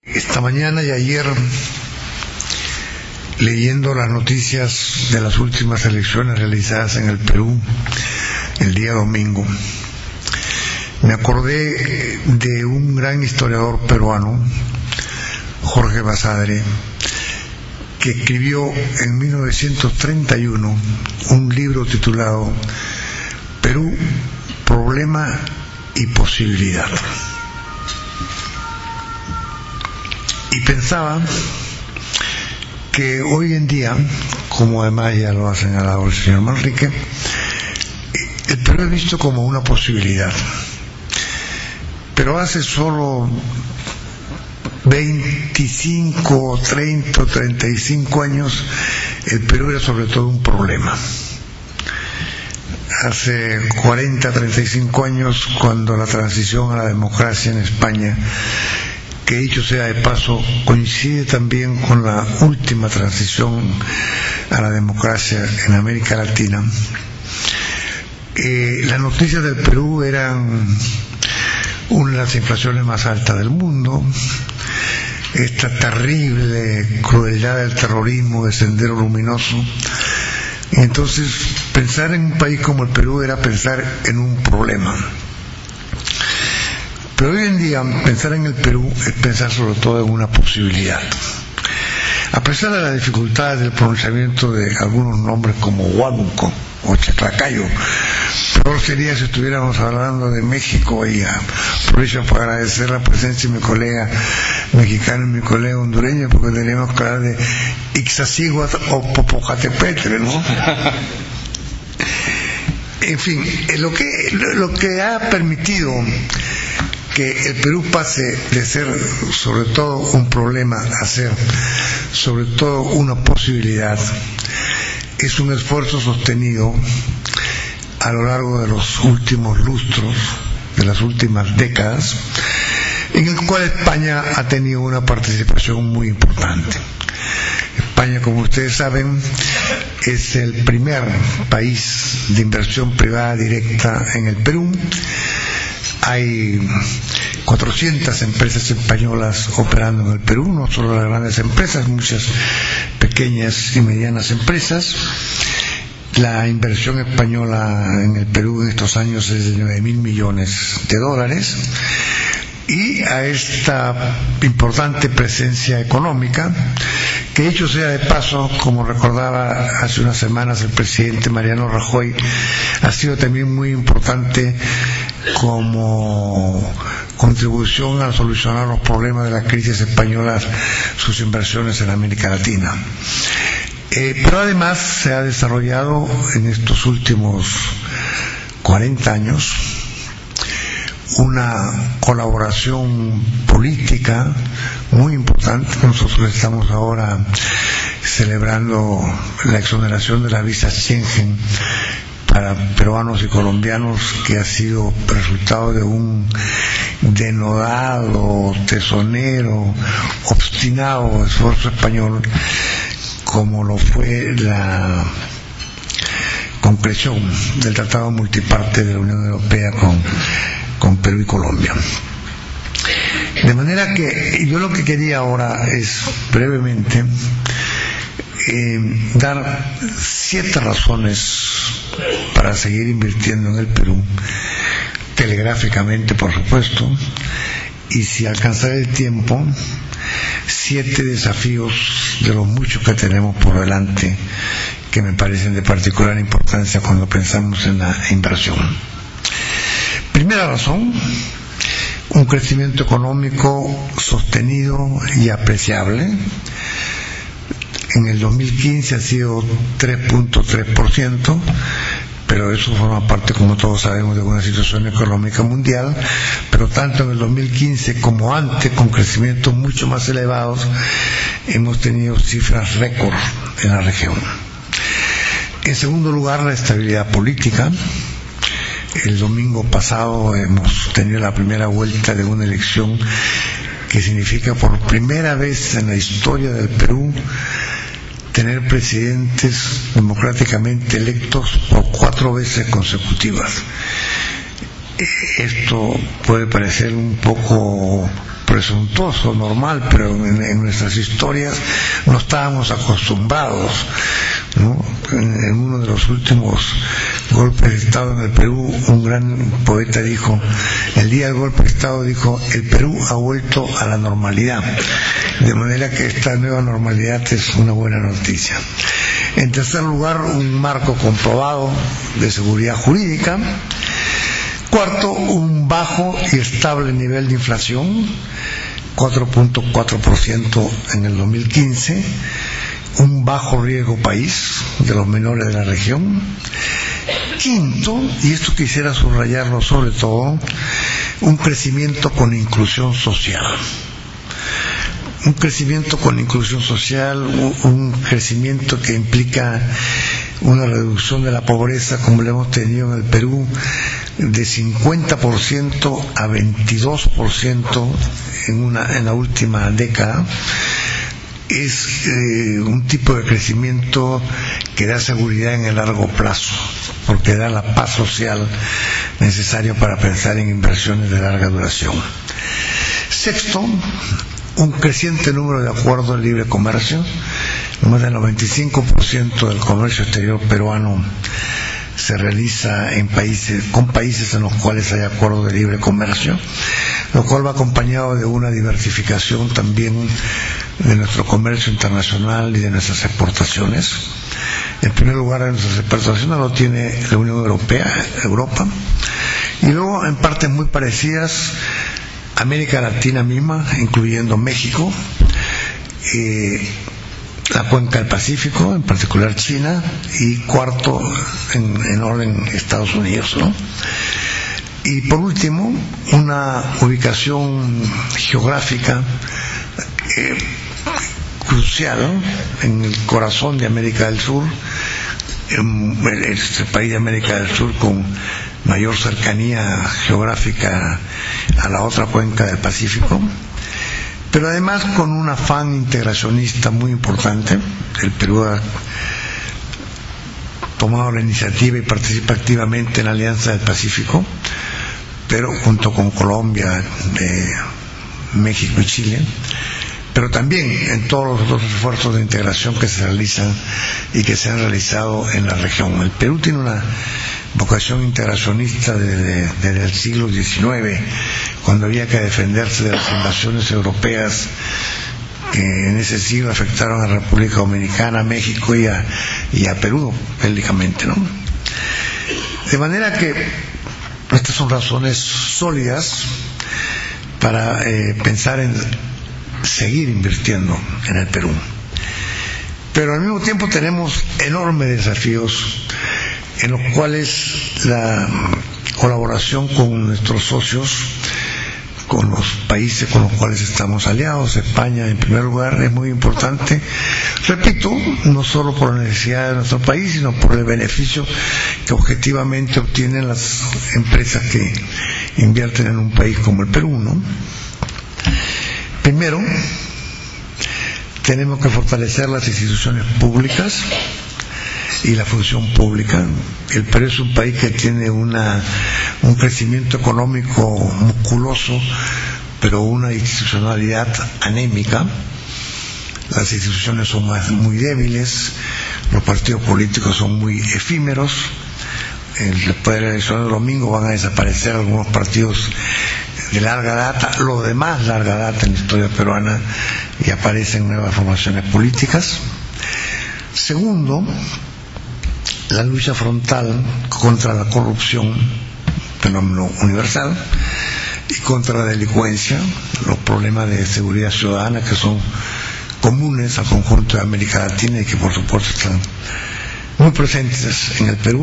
Esta mañana y ayer, leyendo las noticias de las últimas elecciones realizadas en el Perú el día domingo, me acordé de un gran historiador peruano, Jorge Basadre, que escribió en 1931 un libro titulado Perú, Problema y Posibilidad. Y pensaba que hoy en día, como además ya lo ha señalado el señor Manrique, el Perú es visto como una posibilidad. Pero hace solo 25, 30, 35 años, el Perú era sobre todo un problema. Hace 40, 35 años, cuando la transición a la democracia en España, que dicho sea de paso, coincide también con la última transición a la democracia en América Latina, las noticias del Perú eran una de las inflaciones más altas del mundo, esta terrible crueldad del terrorismo de Sendero Luminoso. Y entonces pensar en un país como el Perú era pensar en un problema. Pero hoy en día pensar en el Perú es pensar sobre todo en una posibilidad. A pesar de las dificultades del pronunciamiento de algunos nombres como Huánuco o Chaclacayo, peor sería si estuviéramos hablando de México, y aprovecho para agradecer la presencia de mi colega mexicano y mi colega hondureño, porque tenemos que hablar de Ixtasíhuatl o Popocatépetl, ¿no? En fin, lo que ha permitido que el Perú pase de ser sobre todo un problema a ser sobre todo una posibilidad es un esfuerzo sostenido a lo largo de los últimos lustros, de las últimas décadas, en el cual España ha tenido una participación muy importante. España, como ustedes saben, es el primer país de inversión privada directa en el Perú. Hay 400 empresas españolas operando en el Perú, no solo las grandes empresas, muchas pequeñas y medianas empresas. La inversión española en el Perú en estos años es de 9.000 millones de dólares. Y a esta importante presencia económica, que dicho sea de paso, como recordaba hace unas semanas el presidente Mariano Rajoy, ha sido también muy importante como contribución a solucionar los problemas de la crisis española, sus inversiones en América Latina. Pero además se ha desarrollado en estos últimos 40 años una colaboración política muy importante. Nosotros estamos ahora celebrando la exoneración de la visa Schengen para peruanos y colombianos, que ha sido resultado de un denodado, tesonero, obstinado esfuerzo español, como lo fue la concreción del Tratado Multiparte de la Unión Europea con Perú y Colombia. De manera que yo lo que quería ahora es brevemente dar 7 razones para seguir invirtiendo en el Perú, telegráficamente por supuesto, y si alcanzar el tiempo, 7 desafíos de los muchos que tenemos por delante, que me parecen de particular importancia cuando pensamos en la inversión. Primera razón: un crecimiento económico sostenido y apreciable. En el 2015 ha sido 3.3%, pero eso forma parte, como todos sabemos, de una situación económica mundial. Pero tanto en el 2015 como antes, con crecimientos mucho más elevados, hemos tenido cifras récord en la región. En segundo lugar, la estabilidad política. El domingo pasado hemos tenido la primera vuelta de una elección que significa por primera vez en la historia del Perú tener presidentes democráticamente electos por 4 veces consecutivas. Esto puede parecer un poco presuntuoso, normal, pero en nuestras historias no estábamos acostumbrados, ¿no? En uno de los últimos golpes de Estado en el Perú, un gran poeta dijo, el día del golpe de Estado dijo, el Perú ha vuelto a la normalidad, de manera que esta nueva normalidad es una buena noticia. En tercer lugar, un marco comprobado de seguridad jurídica. Cuarto, un bajo y estable nivel de inflación, 4.4% en el 2015, un bajo riesgo país de los menores de la región. Quinto, y esto quisiera subrayarlo sobre todo, un crecimiento con inclusión social. Un crecimiento con inclusión social, un crecimiento que implica una reducción de la pobreza como la hemos tenido en el Perú de 50% a 22% en la última década. Es un tipo de crecimiento que da seguridad en el largo plazo, porque da la paz social necesaria para pensar en inversiones de larga duración. Sexto, un creciente número de acuerdos de libre comercio. Más del 95% del comercio exterior peruano se realiza con países en los cuales hay acuerdos de libre comercio, lo cual va acompañado de una diversificación también de nuestro comercio internacional y de nuestras exportaciones. En primer lugar, en nuestras exportaciones lo tiene la Unión Europea, Europa, y luego en partes muy parecidas América Latina misma, incluyendo México, la cuenca del Pacífico, en particular China, y cuarto en orden Estados Unidos, ¿no? Y por último, una ubicación geográfica crucial, ¿no? En el corazón de América del Sur, este país de América del Sur con mayor cercanía geográfica a la otra cuenca del Pacífico, pero además con un afán integracionista muy importante. El Perú ha tomado la iniciativa y participa activamente en la Alianza del Pacífico, pero junto con Colombia, México y Chile, pero también en todos los otros esfuerzos de integración que se realizan y que se han realizado en la región. El Perú tiene una vocación integracionista desde el siglo XIX, cuando había que defenderse de las invasiones europeas que en ese siglo afectaron a la República Dominicana, a México y a Perú bélicamente, ¿no? De manera que estas son razones sólidas para pensar en seguir invirtiendo en el Perú. Pero al mismo tiempo tenemos enormes desafíos en los cuales la colaboración con nuestros socios, con los países con los cuales estamos aliados, España en primer lugar, es muy importante. Repito, no solo por la necesidad de nuestro país, sino por el beneficio que objetivamente obtienen las empresas que invierten en un país como el Perú, ¿no? Primero, tenemos que fortalecer las instituciones públicas y la función pública. El Perú es un país que tiene un crecimiento económico musculoso, pero una institucionalidad anémica. Las instituciones son muy débiles, los partidos políticos son muy efímeros. Después de la elección del domingo van a desaparecer algunos partidos de larga data, lo demás larga data en la historia peruana, y aparecen nuevas formaciones políticas. Segundo, la lucha frontal contra la corrupción, fenómeno universal, y contra la delincuencia, los problemas de seguridad ciudadana que son comunes al conjunto de América Latina y que por supuesto están muy presentes en el Perú.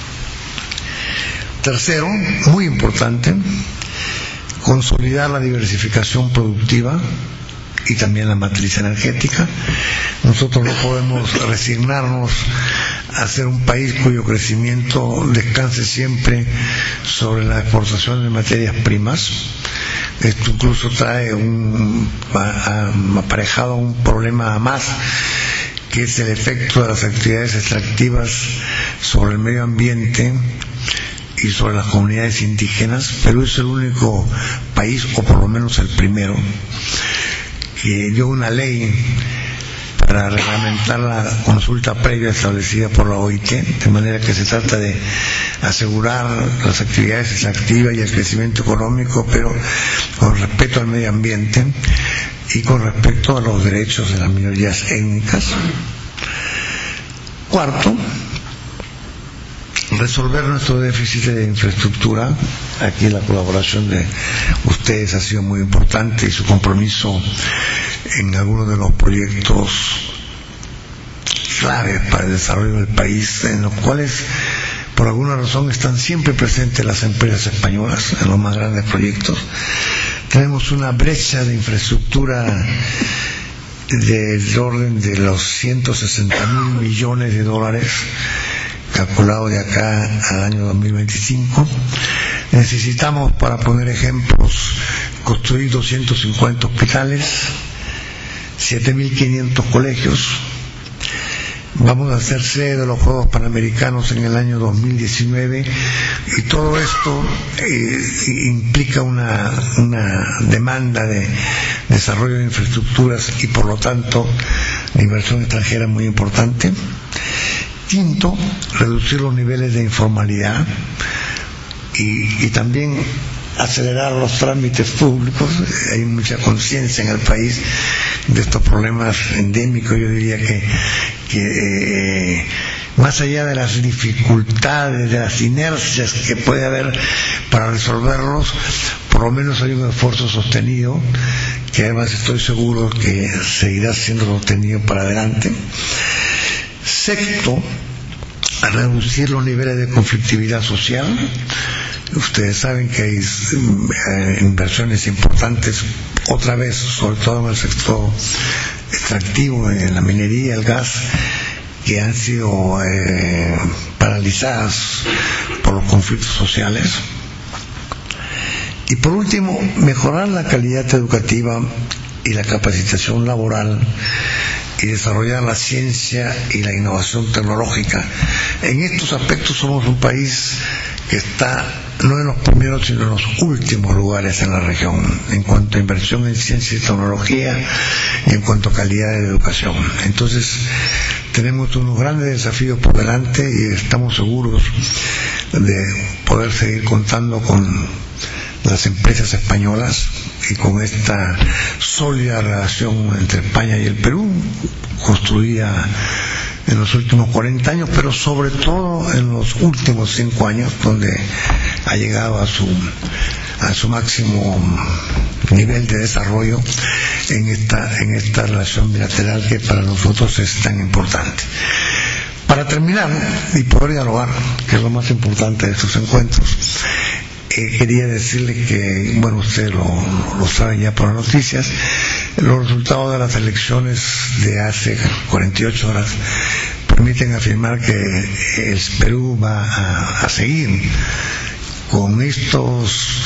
Tercero, muy importante, consolidar la diversificación productiva y también la matriz energética. Nosotros no podemos resignarnos a ser un país cuyo crecimiento descanse siempre sobre la exportación de materias primas. Esto incluso trae aparejado un problema más, que es el efecto de las actividades extractivas sobre el medio ambiente y sobre las comunidades indígenas. Perú es el único país, o por lo menos el primero, que dio una ley para reglamentar la consulta previa establecida por la OIT, de manera que se trata de asegurar las actividades extractivas y el crecimiento económico, pero con respeto al medio ambiente y con respecto a los derechos de las minorías étnicas. Cuarto, resolver nuestro déficit de infraestructura. Aquí la colaboración de ustedes ha sido muy importante y su compromiso en algunos de los proyectos claves para el desarrollo del país, en los cuales por alguna razón están siempre presentes las empresas españolas en los más grandes proyectos. Tenemos una brecha de infraestructura del orden de los 160.000 millones de dólares, calculado de acá al año 2025. Necesitamos, para poner ejemplos, construir 250 hospitales, 7.500 colegios. Vamos a hacer sede de los Juegos Panamericanos en el año 2019 y todo esto implica una demanda de desarrollo de infraestructuras y por lo tanto de inversión extranjera muy importante. Quinto, reducir los niveles de informalidad y también acelerar los trámites públicos. Hay mucha conciencia en el país de estos problemas endémicos. Yo diría que más allá de las dificultades, de las inercias que puede haber para resolverlos, por lo menos hay un esfuerzo sostenido, que además estoy seguro que seguirá siendo sostenido para adelante. Sexto, a reducir los niveles de conflictividad social. Ustedes saben que hay inversiones importantes, otra vez, sobre todo en el sector extractivo, en la minería, el gas, que han sido paralizadas por los conflictos sociales. Y por último, mejorar la calidad educativa y la capacitación laboral y desarrollar la ciencia y la innovación tecnológica. En estos aspectos somos un país que está no en los primeros sino en los últimos lugares en la región en cuanto a inversión en ciencia y tecnología y en cuanto a calidad de educación. Entonces tenemos unos grandes desafíos por delante y estamos seguros de poder seguir contando con las empresas españolas y con esta sólida relación entre España y el Perú, construida en los últimos 40 años, pero sobre todo en los últimos 5 años, donde ha llegado a su máximo nivel de desarrollo en esta relación bilateral que para nosotros es tan importante. Para terminar y poder dialogar, que es lo más importante de estos encuentros, quería decirle que, bueno, ustedes lo saben ya por las noticias, los resultados de las elecciones de hace 48 horas permiten afirmar que el Perú va a seguir con estos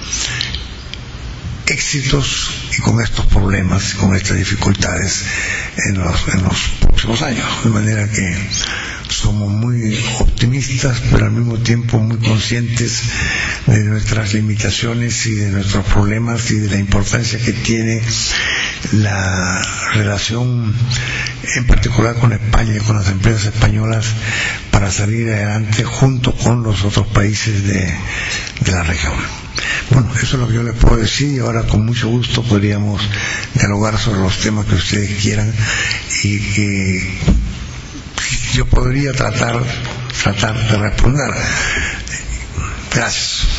éxitos y con estos problemas, con estas dificultades en los próximos años, de manera que somos muy optimistas, pero al mismo tiempo muy conscientes de nuestras limitaciones y de nuestros problemas y de la importancia que tiene la relación, en particular con España y con las empresas españolas, para salir adelante junto con los otros países de la región. Bueno, eso es lo que yo les puedo decir y ahora con mucho gusto podríamos dialogar sobre los temas que ustedes quieran y que yo podría tratar de responder. Gracias.